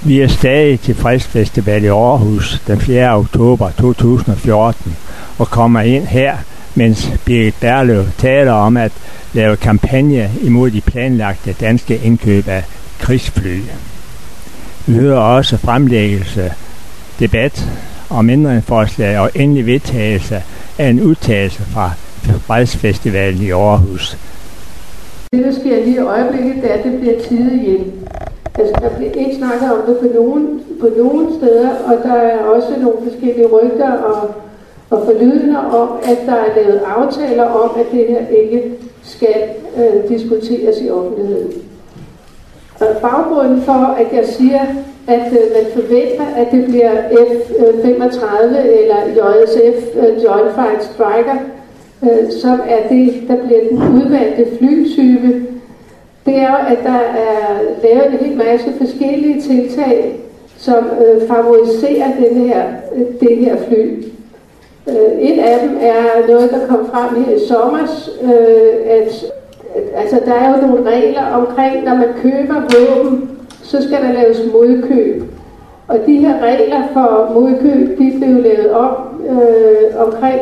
Vi er stadig til Fredsfestival i Aarhus den 4. oktober 2014 og kommer ind her, mens Birgit Berløv taler om at lave kampagne imod de planlagte danske indkøb af krigsfly. Vi hører også fremlæggelse, debat om ændringsforslag og endelig vedtagelse af en udtalelse fra Fredsfestivalen i Aarhus. Det, der sker lige i øjeblikket, det er, at det bliver tid igen. Altså, der bliver ikke snakket om det på nogen steder, og der er også nogle forskellige rygter og forlydender om, at der er lavet aftaler om, at det her ikke skal diskuteres i offentligheden. Og baggrunden for, at jeg siger, at man forventer, at det bliver F-35 eller JSF, Joint Fight Striker, som er det, der bliver den udvalgte flytype, det er at der er lavet en hel masse forskellige tiltag, som favoriserer det her fly. Et af dem er noget, der kom frem her i sommers, altså der er jo nogle regler omkring, når man køber våben, så skal der laves modkøb. Og de her regler for modkøb, de blev lavet om omkring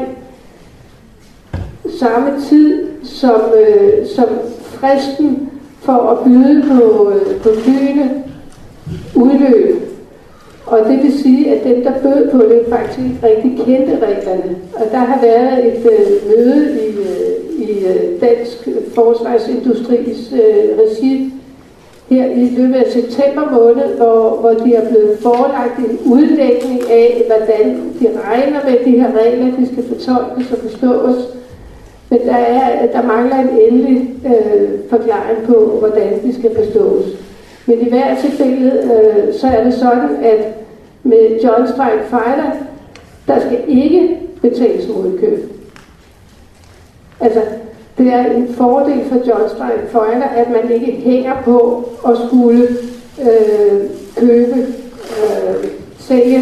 samme tid, som fristen for at byde på flyene udløb. Og det vil sige, at dem, der bød på det, faktisk rigtig kendte reglerne. Og der har været et møde i Dansk Forsvarsindustris regi her i løbet af september måned, hvor de er blevet forelagt en udlægning af, hvordan de regner med de her regler, de skal fortolkes og forstås. Men der mangler en endelig forklaring på, hvordan de skal forstås. Men i hvert tilfælde, så er det sådan, at med Joint Strike Fighter, der skal ikke betales modkøb. Altså, det er en fordel for Joint Strike Fighter, at man ikke hænger på at skulle sælge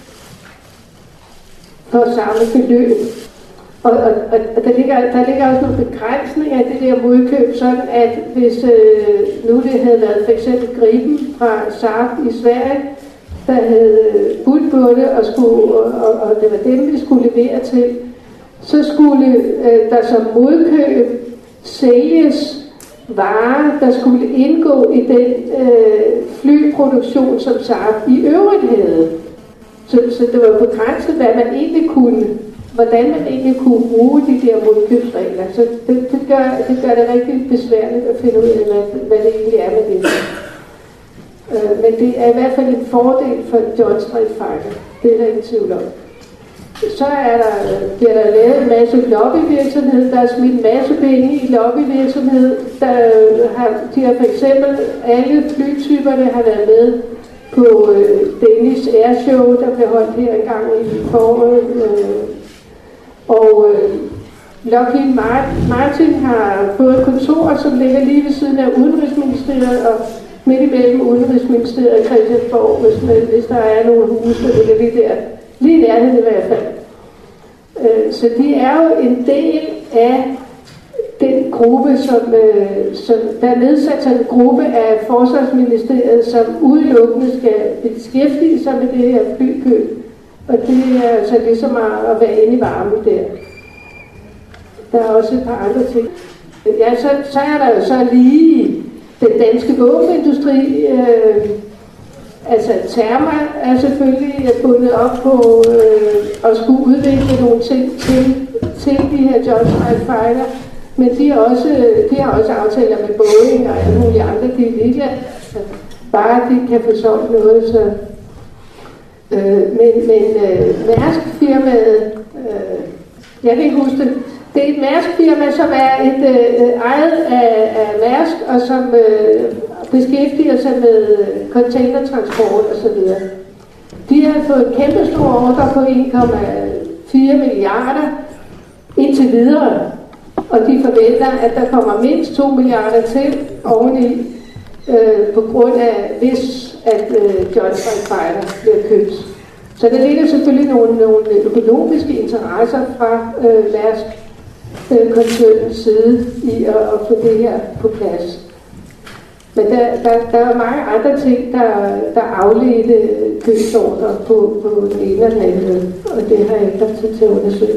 for samme beløb. Og der ligger også nogle begrænsninger af det der modkøb, sådan at hvis nu det havde været for eksempel Gripen fra Saab i Sverige, der havde budt på det, og det var dem, vi skulle levere til, så skulle der som modkøb sælges varer, der skulle indgå i den flyproduktion, som Saab i øvrigt havde. Så det var begrænset, hvad man egentlig kunne, hvordan man egentlig kunne bruge de der modkøbsregler. Så det gør det rigtig besværligt at finde ud af, hvad det egentlig er med det. Men det er i hvert fald en fordel for Joint Strike Fighter. Det er der ingen tvivl om. Så bliver der lavet en masse lobbyvirksomhed. Der er smidt en masse penge i lobbyvirksomhed. De har for eksempel alle flytyperne har været med på Danish Airshow, der blev holdt her en gang i foråret. Og Lockheed Martin har fået et kontor, som ligger lige ved siden af Udenrigsministeriet og midt imellem Udenrigsministeriet og Christiansborg, hvis der er nogle huse, eller lige nærheden i hvert fald. Så de er jo en del af den gruppe, som der er nedsat en gruppe af Forsvarsministeriet, som udelukkende skal beskæftige sig med det her flykøb. Og det er altså ligesom at være inde i varmen der. Der er også et par andre ting. Ja, så er der jo så lige den danske våbenindustri. Altså Therma er selvfølgelig bundet op på at skulle udvikle nogle ting til de her Joint Strike Fighter. Men de har også aftaler med Boeing og alle mulige andre. De er ligeglade. Bare de kan få solgt noget, så... Men Mærsk-firmaet, jeg kan ikke huske det, det er et Mærsk-firma, som er ejet af Mærsk, og som beskæftiger sig med containertransport osv. De har fået en kæmpe stor ordre på 1,4 milliarder indtil videre, og de forventer, at der kommer mindst 2 milliarder til oveni, på grund af, hvis at Joint Strike Fighter bliver købt. Så der ligger selvfølgelig nogle økonomiske interesser fra Mærsk koncernens side i at få det her på plads. Men der er mange andre ting, der afledte købsordre på den ene og den anden, og det har jeg ikke haft tid til at undersøge.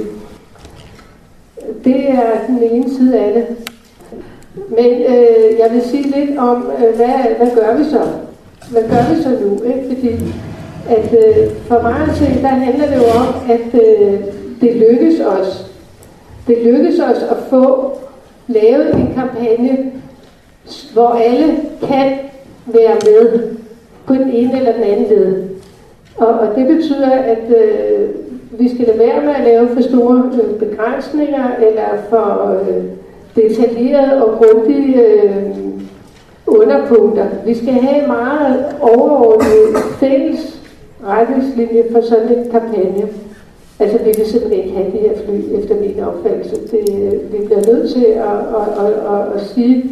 Det er den ene side af det. Men jeg vil sige lidt om, hvad gør vi så? Hvad gør vi så nu? Ikke? Fordi at, for mig at se, der handler det jo om, at det lykkes os. Det lykkes os at få lavet en kampagne, hvor alle kan være med på den ene eller den anden led. Og det betyder, at vi skal lade være med at lave for store begrænsninger eller for detaljerede og grundige underpunkter. Vi skal have meget overordnet fælles retningslinje for sådan en kampagne. Altså, vi vil simpelthen ikke have de her fly, efter min opfattelse. Vi bliver nødt til at sige,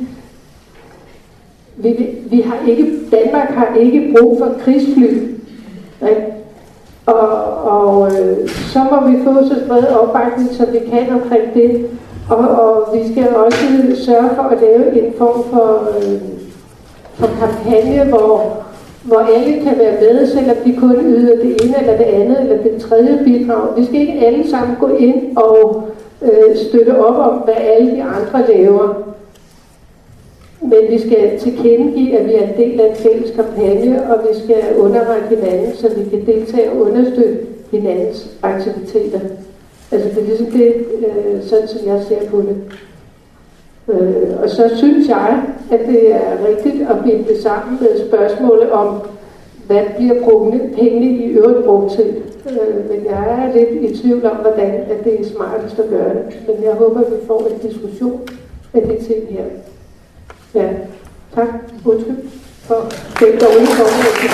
Danmark har ikke brug for krigsfly. Ikke? Og så må vi få så bred opbakning, som vi kan omkring det. Og vi skal også sørge for at lave en form for kampagne, hvor alle kan være med, selvom de kun yder det ene eller det andet eller det tredje bidrag. Vi skal ikke alle sammen gå ind og støtte op om, hvad alle de andre laver. Men vi skal tilkendegive, at vi er en del af en fælles kampagne, og vi skal underrette hinanden, så vi kan deltage og understøtte hinandens aktiviteter. Altså det er ligesom det, sådan som jeg ser på det. Og så synes jeg, at det er rigtigt at binde det sammen med spørgsmålet om, hvad bliver pengene i øvrigt brugt til. Men jeg er lidt i tvivl om, hvordan at det er smartest at gøre det. Men jeg håber, at vi får en diskussion af de ting her. Ja, tak. Undskyld for det dårlige forhold.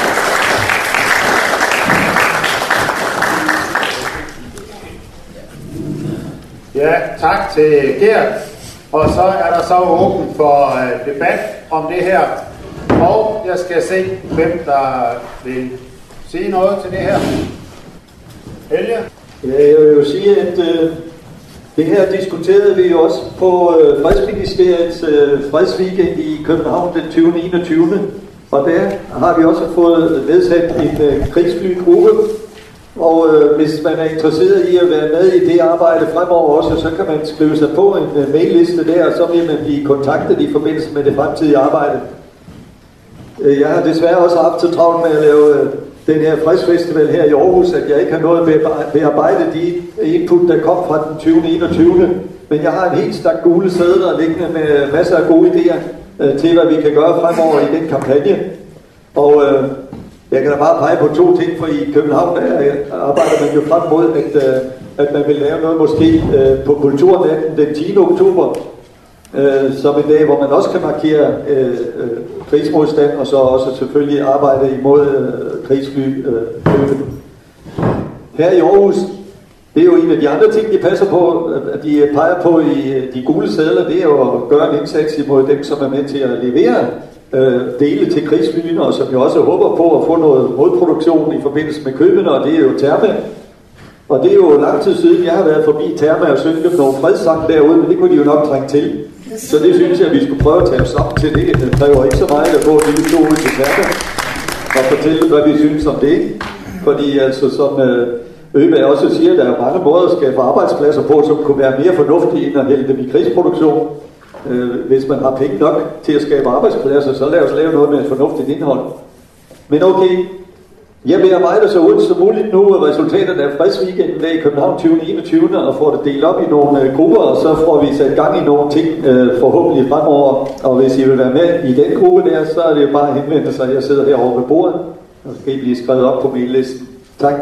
Ja, tak til Gert. Og så er der så åben for debat om det her. Og jeg skal se, hvem der vil sige noget til det her. Helge? Ja, jeg vil jo sige, at det her diskuterede vi jo også på Fredsministeriets fredsweekend i København den 20. 21. Og der har vi også fået nedsat en krigsflygruppe. Og hvis man er interesseret i at være med i det arbejde fremover også, så kan man skrive sig på en mailliste der, og så vil man blive kontaktet i forbindelse med det fremtidige arbejde. Jeg har desværre også haft så travlt med at lave den her fredsfestival her i Aarhus, at jeg ikke har nået med at bearbejde de input, der kom fra den 20. 21. Men jeg har en helt stak gule sædler liggende med masser af gode idéer til, hvad vi kan gøre fremover i den kampagne. Og jeg kan da bare pege på 2 ting, for i København arbejder man jo frem mod, at man vil lave noget måske på Kulturnatten den 10. oktober, som en dag, hvor man også kan markere krigsmodstand, og så også selvfølgelig arbejde imod krigsfly. Her i Aarhus, det er jo en af de andre ting, de passer på, at de peger på i de gule sedler, det er jo at gøre en indsats imod dem, som er med til at levere dele til krigsflyene, og som jo også håber på at få noget modproduktion i forbindelse med købene, og det er jo Therma. Og det er jo lang tid siden, jeg har været forbi Therma og synket nogle fredssang derude, men det kunne de jo nok trænge til. Så det synes jeg, at vi skulle prøve at tage os op til det. Det kræver ikke så meget at få en lille tur ud til Therma og fortælle, hvad vi synes om det. Fordi altså, som Øberg også siger, der er mange måder at skabe arbejdspladser på, som kunne være mere fornuftige end at hælde dem i krigsproduktion. Hvis man har penge nok til at skabe arbejdspladser, så lad os lave noget med et fornuftigt indhold. Men okay, jeg bearbejder så hurtigt som muligt nu resultaterne af fredsweekenden der i København 20. 21. og får det delt op i nogle grupper, og så får vi sat gang i nogle ting forhåbentlig fremover. Og hvis I vil være med i den gruppe der, så er det jo bare at henvende sig. Jeg sidder herovre ved bordet, og så skal I blive skrevet op på maillisten. Tak.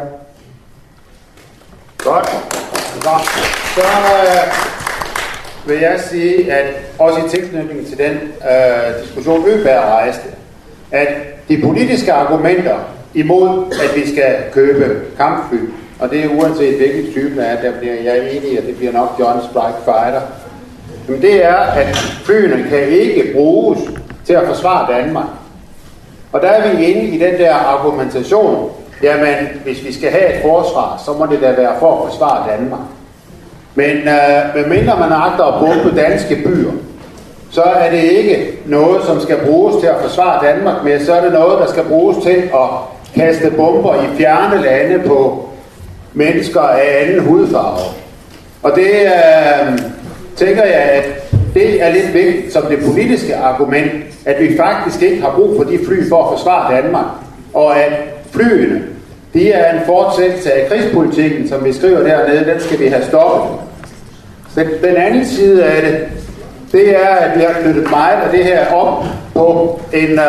Godt. Så vil jeg sige, at også i tilknytning til den diskussion Øberg rejste, at de politiske argumenter imod, at vi skal købe kampfly, og det er uanset hvilken type der er, der bliver jeg enig i, at det bliver nok Joint Strike Fighter, men det er, at flyene kan ikke bruges til at forsvare Danmark. Og der er vi inde i den der argumentation, jamen hvis vi skal have et forsvar, så må det da være for at forsvare Danmark. Men medmindre man agter at bombe danske byer, så er det ikke noget, som skal bruges til at forsvare Danmark med, så er det noget, der skal bruges til at kaste bomber i fjerne lande på mennesker af anden hudfarve. Og det tænker jeg, at det er lidt vigtigt som det politiske argument, at vi faktisk ikke har brug for de fly for at forsvare Danmark, og at flyene, de er en fortsættelse af krigspolitikken, som vi skriver dernede, den skal vi have stoppet. Den anden side af det er, at vi har knyttet meget af det her op på en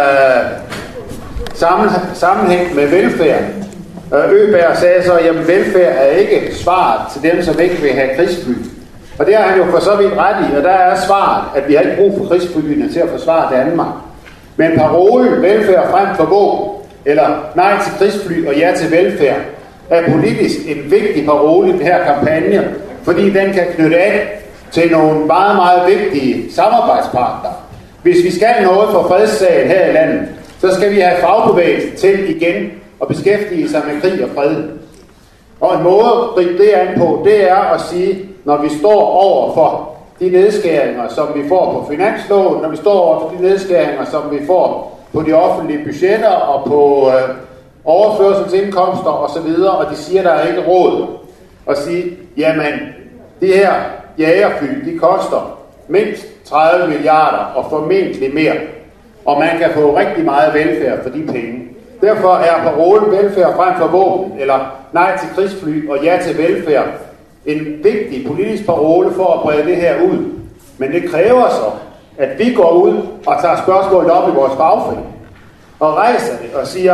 sammenhæng med velfærd. Øberg sagde så, at velfærd er ikke svaret til dem, som ikke vil have krigsfly. Og det har han jo for så vidt ret i, og der er svaret, at vi har ikke brug for krigsflyene til at forsvare Danmark. Men parolen velfærd frem for våben, eller nej til krigsfly og ja til velfærd, er politisk en vigtig parole i den her kampagne, fordi den kan knytte af til nogle meget, meget vigtige samarbejdspartnere. Hvis vi skal noget for fredssagen her i landet, så skal vi have fagbevægelsen til igen at beskæftige sig med krig og fred. Og en måde at gribe det an på, det er at sige, når vi står over for de nedskæringer, som vi får på finansloven, når vi står over for de nedskæringer, som vi får på de offentlige budgetter og på overførselsindkomster osv., og de siger, der er ikke råd. Og sige, jamen, de her jagerfly, de koster mindst 30 milliarder og formentlig mere. Og man kan få rigtig meget velfærd for de penge. Derfor er parolen velfærd frem for våben, eller nej til krigsfly og ja til velfærd, en vigtig politisk parole for at brede det her ud. Men det kræver så, at vi går ud og tager spørgsmålet op i vores fagforening og rejser det og siger,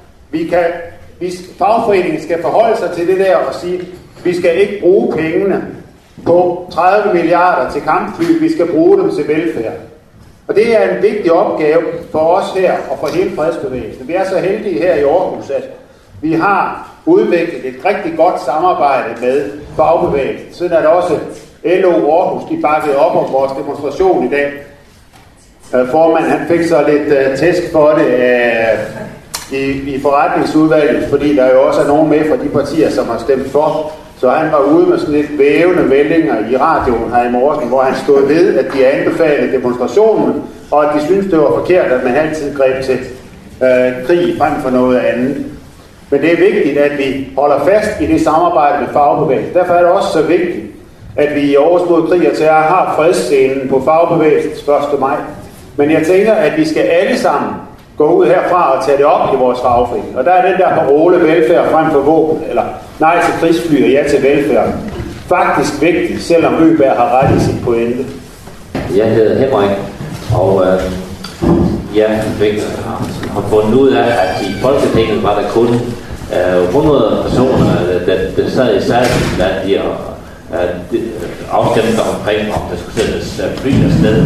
fagforeningen skal forholde sig til det der og sige, vi skal ikke bruge pengene på 30 milliarder til kampfly, vi skal bruge dem til velfærd. Og det er en vigtig opgave for os her og for hele fredsbevægelsen. Vi er så heldige her i Aarhus, at vi har udviklet et rigtig godt samarbejde med fagbevægelsen. Siden er der også LO Aarhus, de bakkede op om vores demonstration i dag. Formanden han fik så lidt tæsk for det i forretningsudvalget, fordi der jo også er nogen med fra de partier, som har stemt for. Så han var ude med sådan lidt vævende meldinger i radioen her i morgen, hvor han stod ved, at de anbefalede demonstrationen, og at de syntes, det var forkert, at man altid greb til krig frem for noget andet. Men det er vigtigt, at vi holder fast i det samarbejde med fagbevægelsen. Derfor er det også så vigtigt, at vi i Aarhus mod krig og terror har fredsscenen på fagbevægelsens 1. maj. Men jeg tænker, at vi skal alle sammen gå ud herfra og tage det op i vores fagforening. Og der er den der parole velfærd frem for våben, eller nej til krigsfly og ja til velfærd, faktisk vigtigt, selvom Øberg har ret i sit pointe. Jeg hedder Henrik, og jeg har fundet ud af, at i Folketinget var der kun 100 personer, der sad i salen blandt de afstemte omkring, om der skulle sættes fly afsted.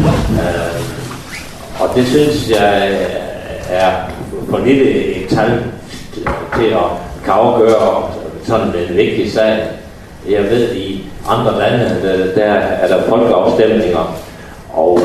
Og det synes jeg er for lille et tal til at kan afgøre sådan en vigtig sag. Jeg ved, i andre lande, der er der folkeafstemninger, og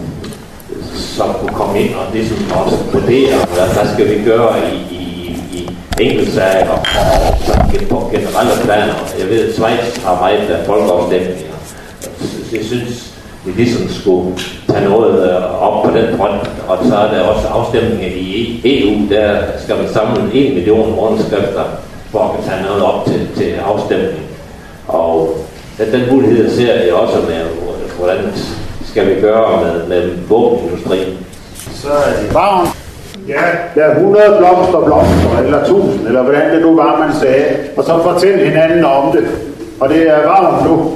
som kunne komme ind og ligesom også vurdere, hvad skal vi gøre i enkeltsager og på generelle planer. Jeg ved, at Schweiz har meget af folkeafstemninger. Jeg synes, vi ligesom skulle tage noget op på den front, og så er der også afstemninger i EU, der skal man samle 1 million underskrifter for at tage noget op til afstemning. Og den mulighed ser jeg også med, hvordan skal vi gøre med våbenindustrien. Så er det farven. Ja, der er 100 blomster, eller 1000, eller hvordan det nu var, man sagde. Og så fortæl hinanden om det. Og det er varmt nu.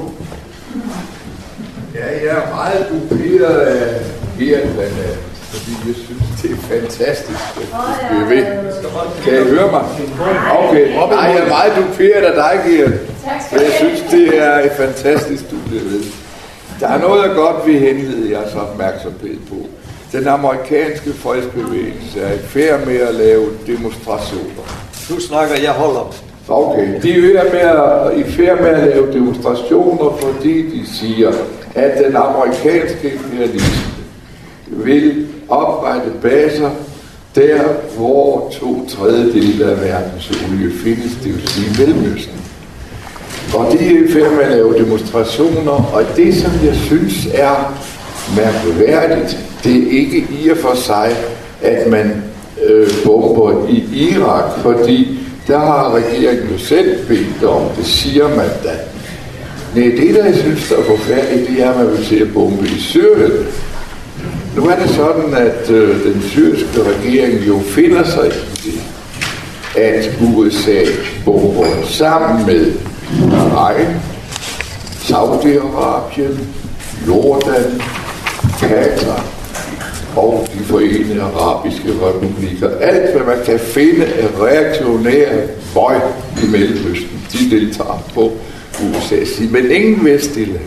Ja, jeg er meget duperet af Hirtland, fordi jeg synes, det er fantastisk, at du bliver ved. Kan I høre mig? Okay. Nej, jeg er meget duperet af dig, Gert. Jeg synes, det er fantastisk, du bliver ved. Der er noget godt, vi henleder jeres opmærksomhed på. Den amerikanske fredsbevægelse er i færd med at lave demonstrationer. Nu snakker jeg, holder. Okay, de er i færd med at lave demonstrationer, fordi de siger, at den amerikanske imperialisme vil oprette baser der, hvor 2/3 af verdens olie findes, det vil sige Mellemøsten. Og de er i færd med at lave demonstrationer, og det, som jeg synes er mærkværdigt. Det er ikke i og for sig, at man bomber i Irak, fordi der har regeringen jo selv bedt om, det siger man da. Nej, det der jeg synes der er forfærdeligt, det er, at man vil se at bombe i Syrien. Nu er det sådan, at den syriske regering jo finder sig i det, at USA bomber sammen med Bahrain, Saudi-Arabien, Jordan, Katar og de Forenede Arabiske Republikker. Alt, hvad man kan finde af reaktionære bøj i Mellemøsten, de deltager på USA's side, men ingen vestlige lande.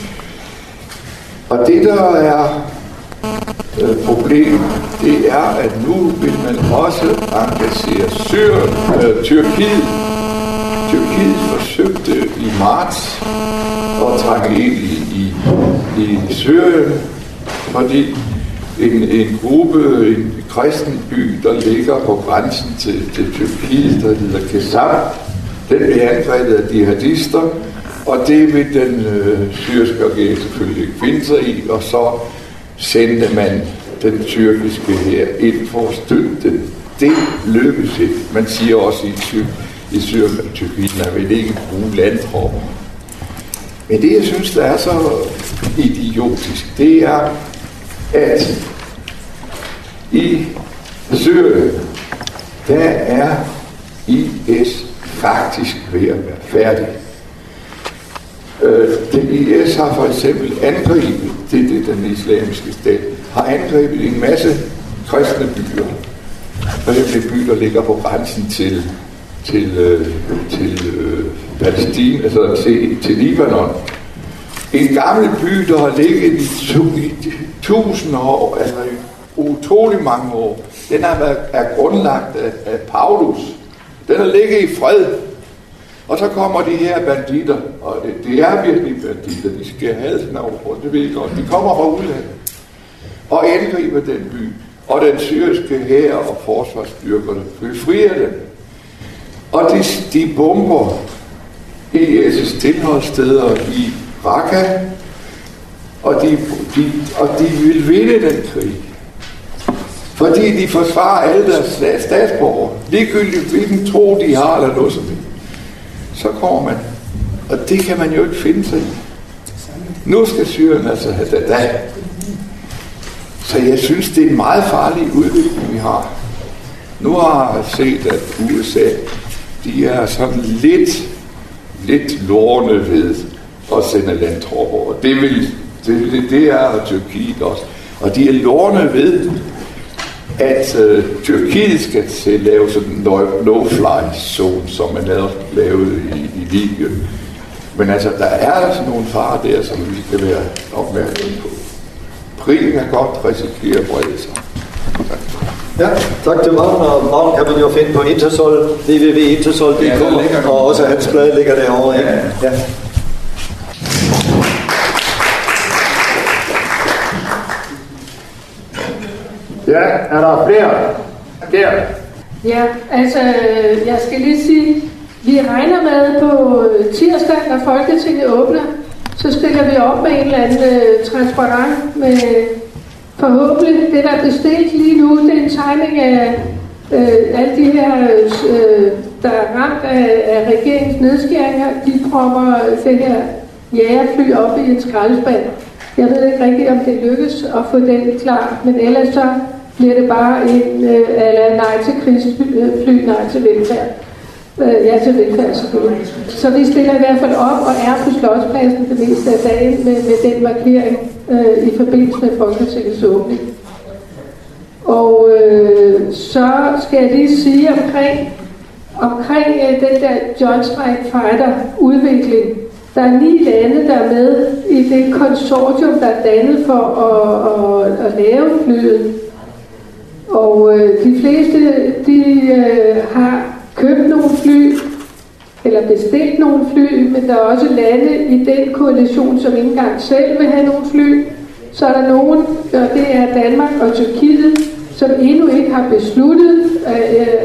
Og det, der er problemet, det er, at nu vil man også engagere Tyrkiet. Tyrkiet forsøgte i marts at trænge ind i Syrien, fordi en gruppe, en kristen by, der ligger på grænsen til Tyrkiet, der hedder Kezzab, den blev angrebet af jihadister, og det vil den syriske regering selvfølgelig ikke finde sig i, og så sendte man den tyrkiske hær ind for at støtte den. Det lykkes ikke. Man siger også i Syrien og Tyrkiet, man vil ikke bruge landtropper. Men det, jeg synes, der er så idiotisk, det er, at i Syrien, der er IS faktisk ved at være færdig. IS har for eksempel angrebet, det den islamiske stat, har angrebet en masse kristne byer. For eksempel en by, der ligger på grænsen til Palæstina, altså til Libanon. En gammel by, der har ligget i 1000 år, altså utrolig mange år. Den er grundlagt af Paulus. Den har ligget i fred. Og så kommer de her banditter, og det er virkelig banditter, de skal have sådan over, det ved jeg godt. De kommer fra udlandet og angriber den by, og den syriske hær og forsvarsstyrkerne befrier dem. Og de bomber IS' tilholdssteder i Raqqa, og de vil vinde den krig. Fordi de forsvarer alle deres statsborgere, ligegyldigt hvilken tro de har eller noget som det. Så kommer man, og det kan man jo ikke finde sig i. Nu skal Syrien altså have det da. Så jeg synes, det er en meget farlig udvikling, vi har. Nu har jeg set, at USA, de er sådan lidt lorne ved at sende landtropper. Og det er Tyrkiet også. Og de er lorne ved, at Tyrkiet skal lave sådan en no-fly zone, som man lavede i Libyen. Men altså, der er altså nogle farer der, som vi skal være opmærksomme på. Krigen kan godt risikere at brede sig. Ja, tak til Vagn, og Vagn kan man jo finde på Intersol, www.intersol.dk, og også hans blad ligger derovre. Ja. Ja, er der flere? Der. Ja, altså, jeg skal lige sige, vi regner med på tirsdag, når Folketinget åbner, så stiller vi op med en eller anden transparent med forhåbentlig det, der er bestilt lige nu, det er en tegning af alle de her, der er ramt af regeringens nedskæringer, de propper det her jagerfly op i en skraldespand. Jeg ved ikke rigtigt, om det lykkes at få den klar, men ellers så bliver det bare en nej til krigsfly, nej til velfærd. Ja, til velfærd selvfølgelig. Så vi stiller i hvert fald op og er på Slotspladsen det meste af dagen med den markering i forbindelse med Folketingets åbning. Og så skal jeg lige sige omkring den der Joint Strike Fighter udvikling. Der er 9 lande, der er med i det konsortium, der er dannet for at lave flyet. Og de fleste, de har købt nogle fly, eller bestilt nogle fly, men der er også lande i den koalition, som ikke engang selv vil have nogle fly. Så er der nogen, og det er Danmark og Tyrkiet, som endnu ikke har besluttet,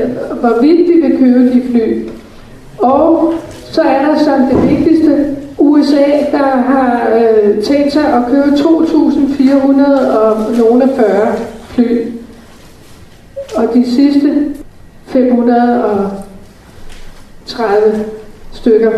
hvorvidt de vil købe de fly. Og så er der som det vigtigste USA, der har tænkt sig at købe 2.440 fly, og de sidste 530 stykker.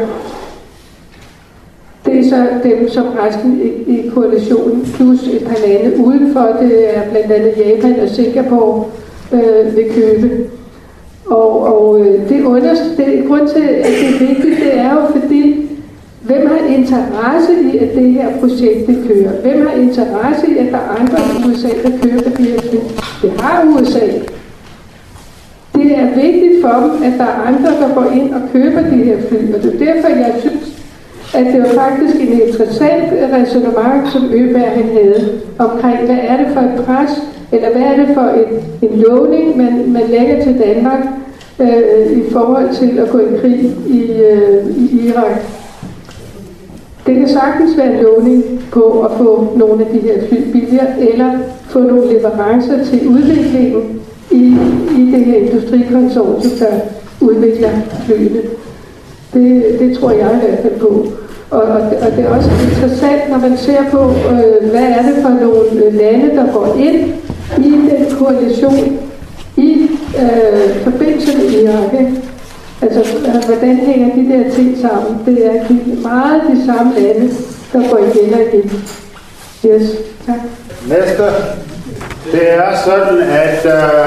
Det er så dem, som resten i koalitionen, plus et par lande udenfor, det er blandt andet Japan og Singapore, vil købe. Og det grund til, at det er vigtigt, det er jo fordi, hvem har interesse i, at det her projekt det kører? Hvem har interesse i, at der er andre i USA, der køber de her fly? Det har USA. Det er vigtigt for dem, at der er andre, der går ind og køber de her fly. Og det er derfor, jeg synes, at det var faktisk en interessant ræsonnement, som Øberg han havde, omkring, hvad er det for et pres, eller hvad er det for en lovning, man lægger til Danmark i forhold til at gå i krig i Irak. Det kan sagtens være en lovning på at få nogle af de her fly billigere, eller få nogle leverancer til udviklingen i det her industrikonsortium, der udvikler flyene. Det tror jeg i hvert fald på. Og det er også interessant, når man ser på, hvad er det for nogle lande, der går ind i den koalition i forbindelse med Irak. Altså, hvordan hænger de der ting sammen? Det er meget de samme lande, der går igen og igen. Yes, tak. Næste. Det er sådan, at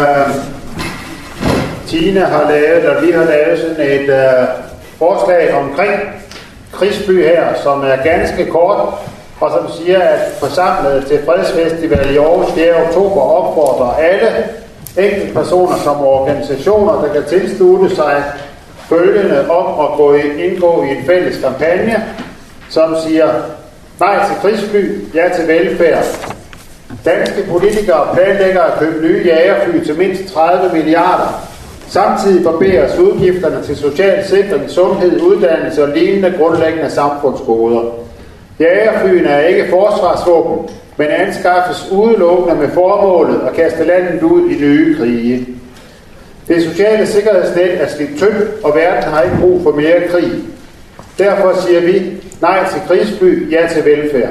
Tine har lavet, og vi har lavet sådan et forslag omkring krigsby her, som er ganske kort, og som siger, at forsamlet til fredsfestival i Aarhus 4. oktober opfordrer alle enkeltpersoner som organisationer, der kan tilslutte sig følgende om at indgå i en fælles kampagne, som siger nej til krigsfly, ja til velfærd. Danske politikere planlægger at købe nye jagerfly til mindst 30 milliarder. Samtidig barberes udgifterne til social sikring, sundhed, uddannelse og lignende grundlæggende samfundsgoder. Jagerflyene er ikke forsvarsvåben, men anskaffes udelukkende med formålet at kaste landet ud i nye krige. Det sociale sikkerhedsnet er slidt tyndt, og verden har ikke brug for mere krig. Derfor siger vi nej til krigsfly, ja til velfærd.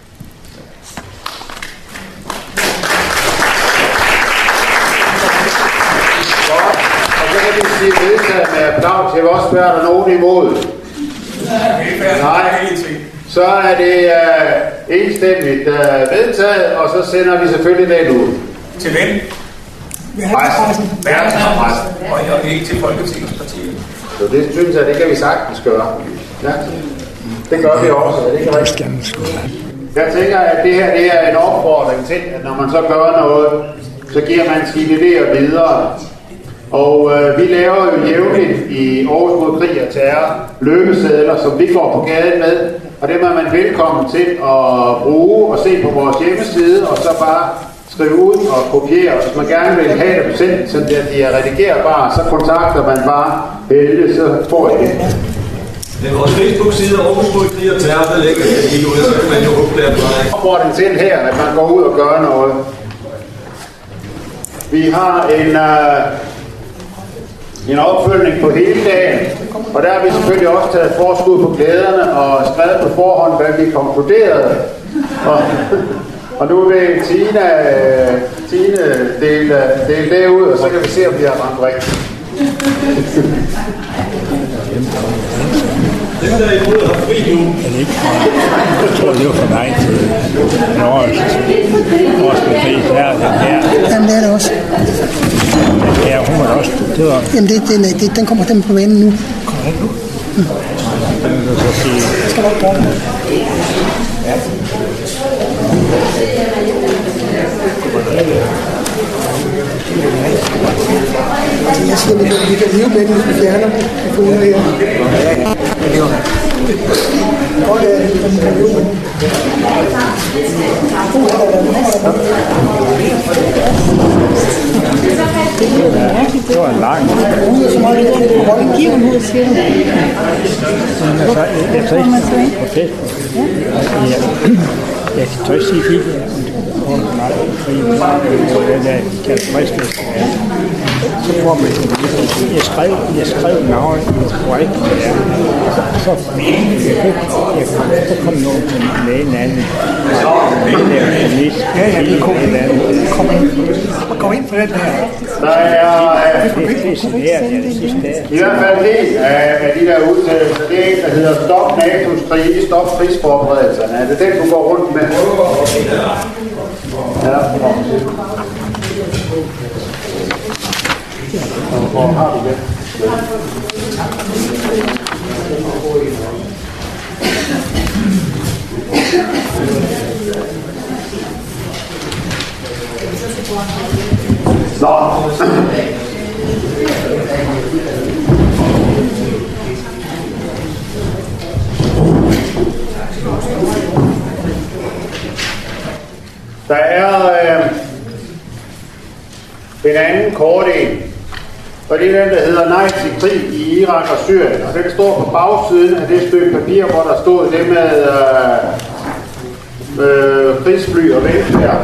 Det er vedtaget med applaus. Jeg vil også spørge, der nogen imod. Nej. Så er det enstemmigt vedtaget, og så sender vi selvfølgelig den ud. Til hvem? Pressen. Verdenspressen. Og ikke til Folketingets partier. Så det synes jeg, det kan vi sagtens gøre. Ja. Det gør vi også. Det kan jeg tænker, at det her det er en opfordring til, at når man så gør noget, så giver man sine idéer videre. Og vi laver jo jævnligt i Aarhus mod krig og terror løbesedler, som vi går på gaden med, og dem er man velkommen til at bruge og se på vores hjemmeside, og så bare skrive ud og kopiere. Hvis man gerne vil have det sendt, så de er redigerbare, så kontakter man bare Helle, så får I det. Men vores Facebook-side Aarhus mod krig og terror, der ligger det ikke ud, så kan man jo håbe der på det. Opfordringen til her, at man går ud og gør noget. Vi har en opfølgning på hele dagen, og der har vi selvfølgelig også taget forskud på glæderne og skrevet på forhånd, hvad vi konkluderede. Og nu vil Tine dele det ud, og så kan vi se, om vi har ramt rigtigt. Dem der er imod har fri nu. Jeg tror, det var for mig til Norge. Jamen, det er det også. Ja, hun var også. Det var... Jamen, den kommer dem på banen nu. Kommer den nu? Skal du ikke gøre det? Ja. Jeg siger, at vi kan leve med den, hvis vi fjerner telefonen her. Ja, det gjorde det. Godt, at vi kan leve med den. Det var en lang. Så meget det er givenhed, siger du. Okay. Jeg kan ikke sige fint, fordi den der kan friske. Så så får man jeg skrev navnet i et korrekt der. Så kom nogen med en anden. Ja, det kom ind på den der. Der er i hvert fald en af de der udtalelser, det er en, der hedder Stop NATO's krige, stop krigsforberedelserne. Er det den, du går rundt med? Ja. Hvor har du det? Der er en anden kort en, og det er den, der hedder Nej til krig i Irak og Syrien, og den står på bagsiden af det stykke papir, hvor der stod det med krigsfly og velfærd.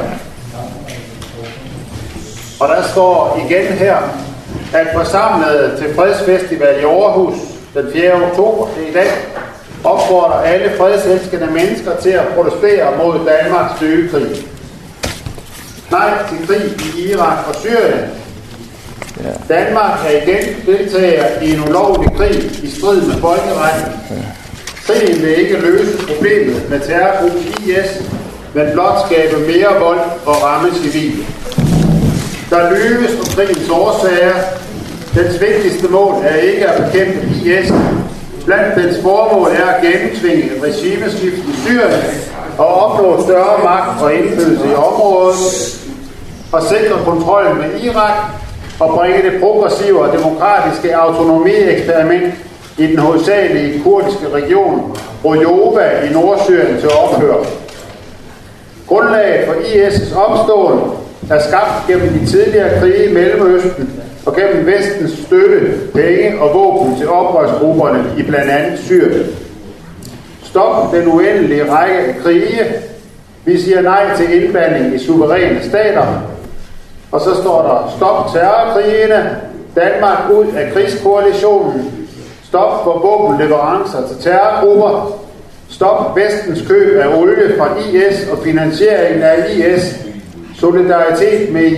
Og der står igen her, at forsamlet til fredsfestival i Aarhus den 4. oktober, det er i dag, opfordrer alle fredselskende mennesker til at protestere mod Danmarks nye krig. Nej til krig i Irak og Syrien. Danmark er igen deltager i en ulovlig krig i strid med folkeretten. Krigen vil ikke løse problemet med terrorgruppen IS, men blot skabe mere vold og ramme civile. Der lyves om krigens årsager. Dens vigtigste mål er ikke at bekæmpe IS. Blandt dens formål er at gennemtvinge et regimeskift i Syrien og opnå større magt og indflydelse i området og sikre kontrollen med Irak og bringe det progressive og demokratiske autonomieksperiment i den hovedsagelige kurdiske region Rojava i Nordsyrien til ophør. Grundlaget for IS' opståen er skabt gennem de tidligere krige i Mellemøsten og gennem vestens støtte, penge og våben til oprørsgrupperne i blandt andet Syrien. Stop den uendelige række af krige. Vi siger nej til indblanding i suveræne stater. Og så står der stop terrorkrigene, Danmark ud af krigskoalitionen, stop for våbenleverancer til terrorgrupper, stop vestens køb af olie fra IS og finansieringen af IS, solidaritet med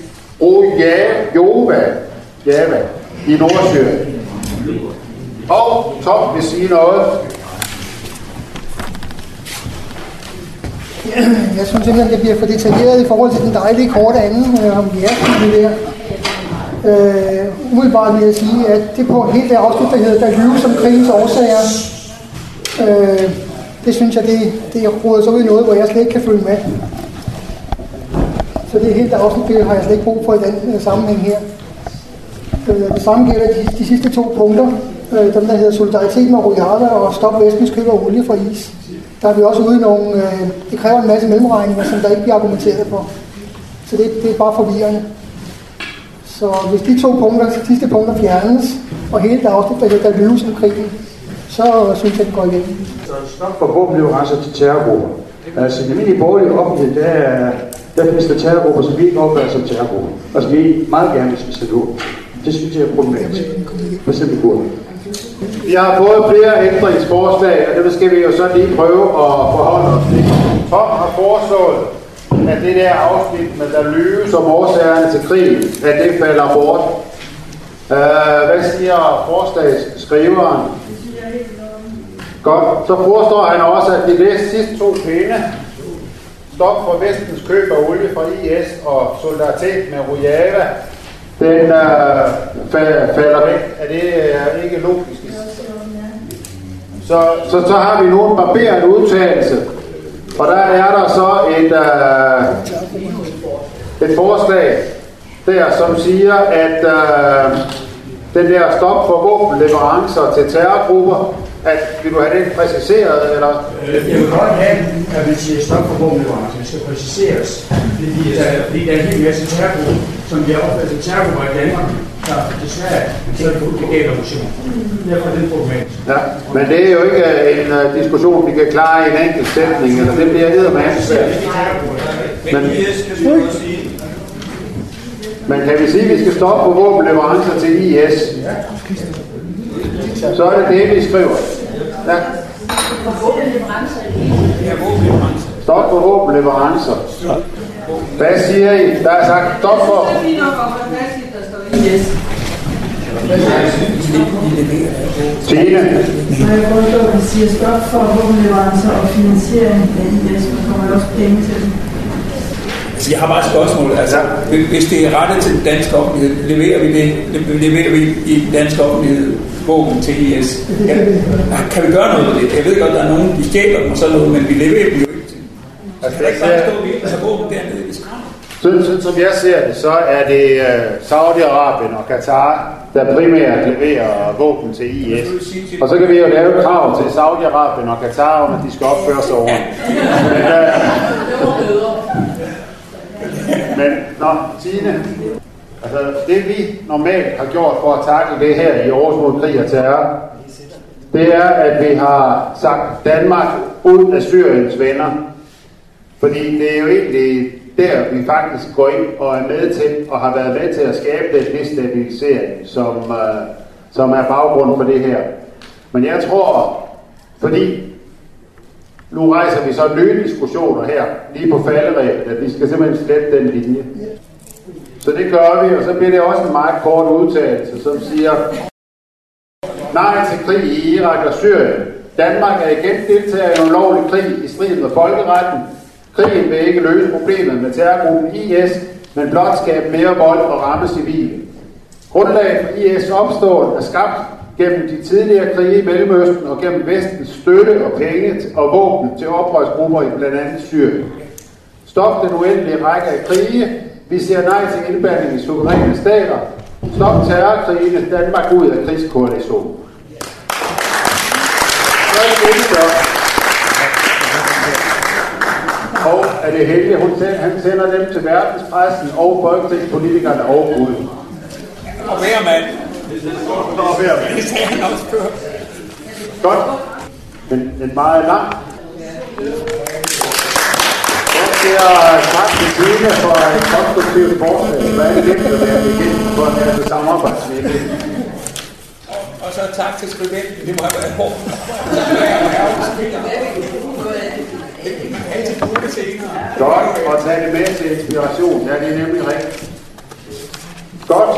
Java i Nordsyrien. Og Tom vil sige noget. Jeg synes simpelthen, det bliver for detaljeret i forhold til den dejlige korte anden om hjertet der. Umiddelbart vil jeg sige, at det på hele det afsnit, der hedder Der lyves om krigens årsager, det synes jeg, det råder så ud i noget, hvor jeg slet ikke kan følge med. Så det hele det afsnit har jeg slet ikke brug for i den sammenhæng her. Det samme gælder de sidste 2 punkter, dem der hedder solidaritet med Rojava og stop vestens køb af olie fra is. Der er vi også ude i nogle, det kræver en masse mellemregninger, som der ikke bliver argumenteret for. Så det er bare forvirrende. Så hvis de 2 punkter, sidste punkter fjernes, og hele det afsnit, der hedder lyves om krigen, så synes jeg, det går igennem. Så stop for våbenleverancer til terrorgrupper. Altså i den almindelige borgerlige offentlighed, der findes der terrorgrupper, som vi ikke opfatter som terrorgrupper, og som vi meget gerne vil sætte ud. Det synes jeg er problematisk. For eksempel Kurderne. Vi har fået flere ændringsforslag, og det skal vi jo så lige prøve at forholde os til. Tom har foreslået, at det der afsnit med der lyves om årsagerne til krigen, at det falder bort. Hvad siger forslagsskriveren? Godt, så foreslår han også, at de sidste 2 pinde, stop for vestens køb af olie fra IS og solidaritet med Rojava, den falder væk. Er det ikke logisk? Så har vi nu en barberet udtalelse, og der er der så et forslag der, som siger, at den der stop for våbenleverancer til terrorgrupper, at vil du have det præciseret, eller? Jeg vil godt have, at vi siger stop for våbenleverancer. Det skal præciseres. Fordi der er en hel masse terrorgrupper, som bliver opfattet til terrorgrupper i Danmark, der desværre er galt option. Derfor er det problematisk. Ja, men det er jo ikke en diskussion, vi kan klare i en enkelt sætning, eller det bliver eddermame svært. Men IS kan vi også sige. Men kan vi sige, at vi skal stoppe på våbenleverancer til IS? Så er det det, vi skriver. Ja. Stop for våbenleverancer. Hvad siger I? Der er sagt stop for... Tine? Jeg foreslår, at vi siger stop for våbenleverancer og finansiering af IS, men kommer også penge til dem. Jeg har bare et spørgsmål. Altså, hvis det er rettet til den danske offentlighed, leverer vi i den danske offentlighed våben til IS? Kan vi gøre noget med det? Jeg ved godt, der er nogen, de stjæler dem og sådan noget, men vi leverer dem jo ikke til. Altså, kan ikke bare stå og vi har våben dernede i skræmmer? Sådan som jeg ser det, så er det Saudi-Arabien og Katar, der primært leverer våben til IS. Og så kan vi jo lave krav til Saudi-Arabien og Katar, om at de skal opføre sig ordentligt. Men Tine, altså det vi normalt har gjort for at tackle det her i Aarhus mod krig og terror, det er, at vi har sagt Danmark ud af Syriens venner. Fordi det er jo egentlig der, vi faktisk går ind og er med til, og har været med til at skabe den destabilisering, som er baggrunden for det her. Men jeg tror, fordi nu rejser vi så nye diskussioner her, lige på falderæbet, at vi skal simpelthen slette den linje. Så det gør vi, og så bliver det også en meget kort udtalelse, som siger, nej til krig i Irak og Syrien. Danmark er igen deltager i en ulovlig krig i strid med folkeretten. Krigen vil ikke løse problemet med terrorgruppen IS, men blot skabe mere vold og ramme civile. Grundlaget for IS opståen er skabt gennem de tidligere krige i Mellemøsten og gennem vestens støtte og penge og våben til oprørsgrupper i blandt andet Syrien. Stop den uendelige række af krige. Vi siger nej til indblanding i suveræne stater. Stop terrorkrigene. Danmark ud af krigskoalitionen. Så er det det, så. Og er det heldigt, han sender dem til verdenspressen og folketingspolitikerne og Gud. Og hver mand. Og hver mand. Det sagde han også før. Godt. Men meget langt. Så skal jeg tak til Tine for et konstruktivt forslag. Hvad er det vigtigt at være bekendt for at være til samarbejdsvilje? Og så tak til skribenten. Det må have været hårdt. Godt, og tage det med til inspiration. Ja, det er nemlig rigtigt. Godt.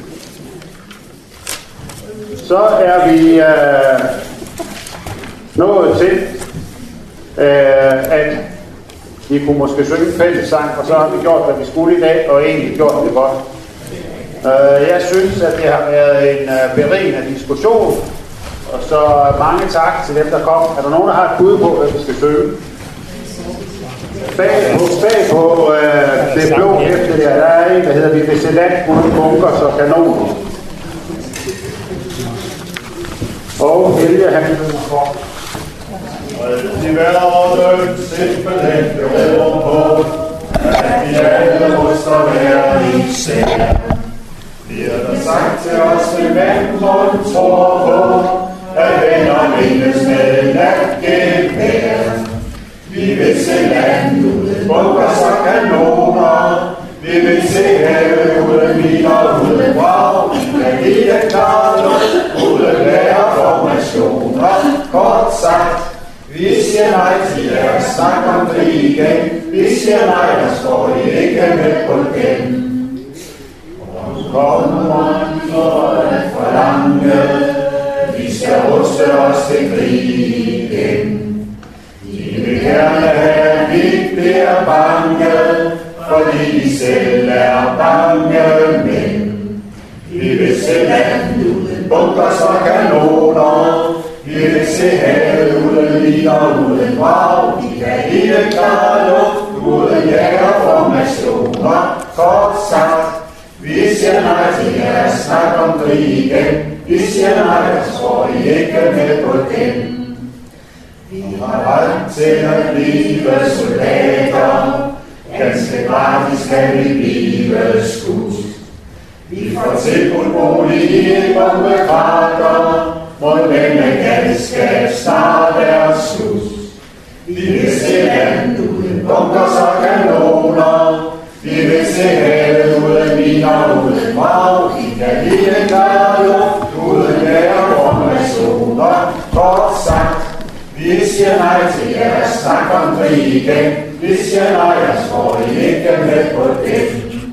Så er vi nået til, at vi kunne måske synge fællessang, og så har vi gjort, hvad vi skulle i dag, og egentlig gjort det godt. Jeg synes, at det har været en berigende diskussion, og så mange tak til dem, der kom. Er der nogen, der har et bud på, hvad vi skal synge? Bag på det blå hæfte der er en, der hedder Vi vil se land uden bunkers og kanoner. Og Helge, han vil for. I verden simpelthen beror på, at vi alle ryster hver især. Bliver der sagt til os, at mand må tror på, at venner mindes med natgevær. Vi vil se land uden bunkers og kanoner. Vi vil se havet uden miner, uden vrag. Men vi er klare uden lærerformationer. Kort sagt, vi siger nej til jeres snak om krig igen. Vi siger nej, der står I ikke med på den. Kommer for at forlange, vi skal ruste os til krig igen. De vil gerne have, at vi bliver bange, fordi de selv er bange mænd. Vi vil se land uden bunkers og kanoner. Vi vil se havet uden miner, uden vrag. Vi kan ikke klare luft uden jægerformationer. Kort sagt, vi siger nej til jeres snak om krig igen. Vi siger nej, der står I ikke med på den. Vi har ret til at blive soldater. Ganske gratis kan vi blive skudt. Vi får tilbudt bolig i et bombekrater. Mod denne galskab snart er slut. Vi vil se land uden bunkers og kanoner. Vi vil se havet uden miner, nej til jeres snak om krig igen. Hvis jeg leger, står I ikke med på det.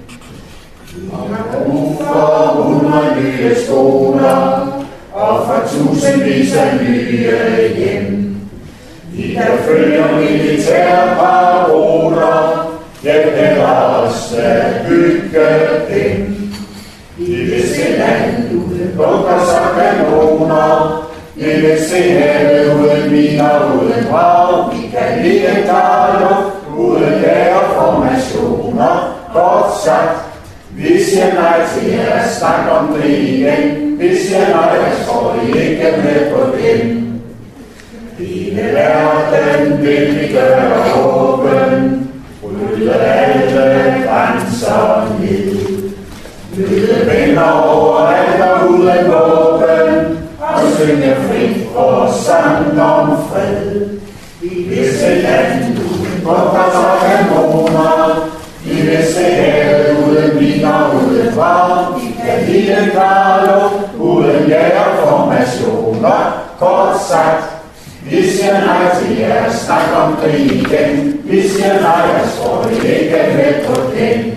Og brug for 100 nye skoler og for tusindvis af nye hjem. Vi kan følge militære paroler, hjælpe os at bygge dem. Vi vil se land uden bunkers og kanoner. Vi vil se havet uden miner, uden brag. Vi kan ikke klare luft uden jagerformationer. Kort sagt, vi siger nej til jeres snak om krig igen. Vi siger nej, jeg står I ikke med på dem. Hele verden vil vi gøre åben, rydde alle grænser ned. Møde venner overalt og uden våben, og synge frit vores sang om fred. Vi vil se land uden bunkers og kanoner. Vi vil se havet uden miner, uden vrag. Vi kan ikke klare luft uden jagerformationer. Kort sagt, vi siger nej til jeres snak om krig igen. Vi siger nej, jeg står ikke med på den.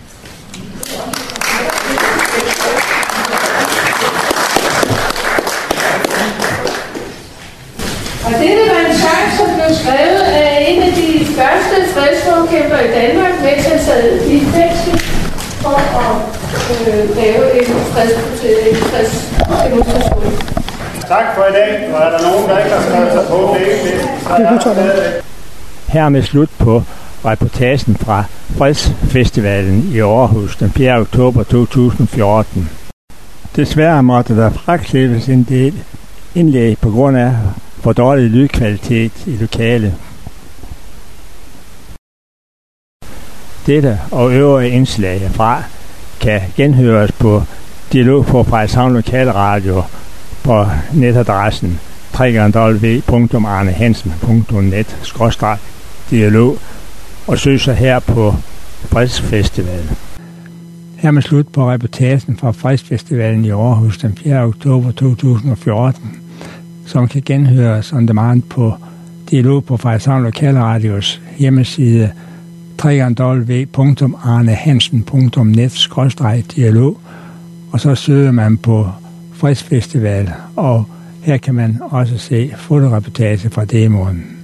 Og det var en sang, som blev skrevet af en af de første fredsforkæmper i Danmark, mens han sad i fængsel for at lave en fredsdemonstration. Tak for i dag. Og er der nogen, der ikke har skrevet sig på det? Hermed slut på reportagen fra Fredsfestivalen i Aarhus den 4. oktober 2014. Desværre måtte der fraklippes en del indlæg på grund af for dårlig lydkvalitet i lokalet. Dette og øvrige indslag herfra kan genhøres på Dialog på Frederikshavn Lokalradio på netadressen www.arnehansen.net/dialog og søg sig her på Fredsfestivalen. Hermed slut på reportagen fra Fredsfestivalen i Aarhus den 4. oktober 2014, som kan genhøres on demand på Dialog på Frederikshavn Lokalradios hjemmeside www.arnehansen.net/dialog, og så søger man på Fredsfestival, og her kan man også se fotoreportage fra demoen.